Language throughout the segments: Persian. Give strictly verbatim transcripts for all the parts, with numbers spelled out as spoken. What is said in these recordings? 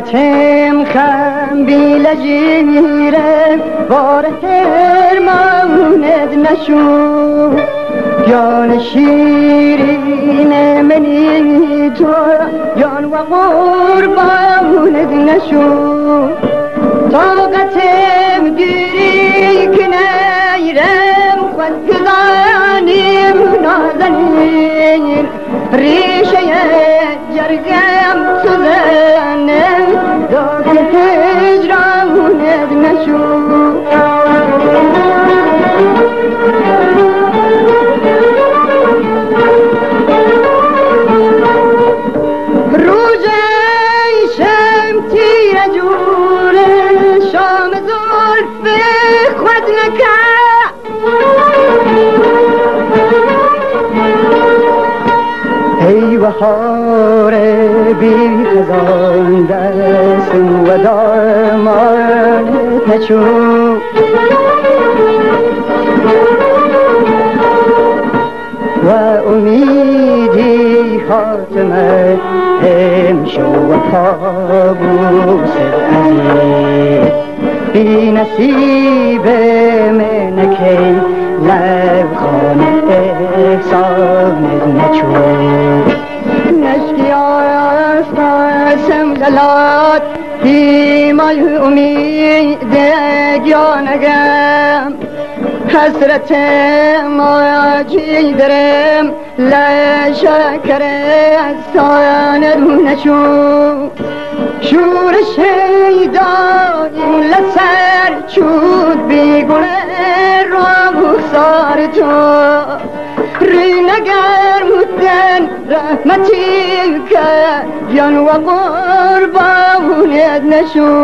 قامتم خم بیلجیره بار فرماند نشو جان شیرین منی تو جان و قربانت نشو طاقتم دیری که نیرم خود گذانیم نازنین ریشه جرگم سوزنم داخل هجرانت نشو بهار بی خزان دست و دامان نچو و امیدی خاتمه امشو و کابوس عزیز بی نصیب منکی لب خانه احسان نچو نشکی آستاسم للات دیمای امید جانگم حسرتم آجی درم لشکر ساند نشو شور شیدایم لسر چود بیگونه را بخسار تو ری نگر مدن رحمتی که جان و قربانت نشو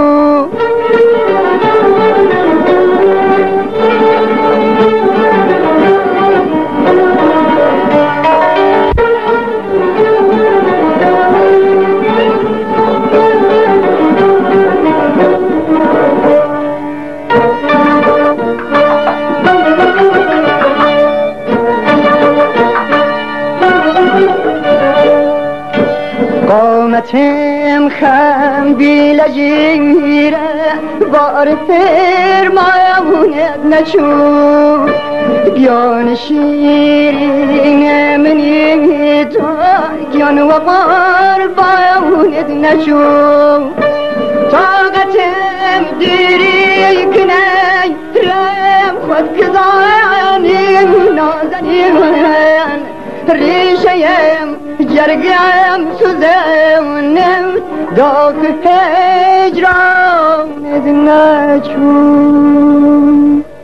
قامتم خم بیلجیره بار فرماونت نچو جان شیرین منی تو جان و قربانت نچو طاقتم دیری کنی رم خود گذانیم نازنیم ریشهیم جرگم سوزنم داخل هجرانت نچون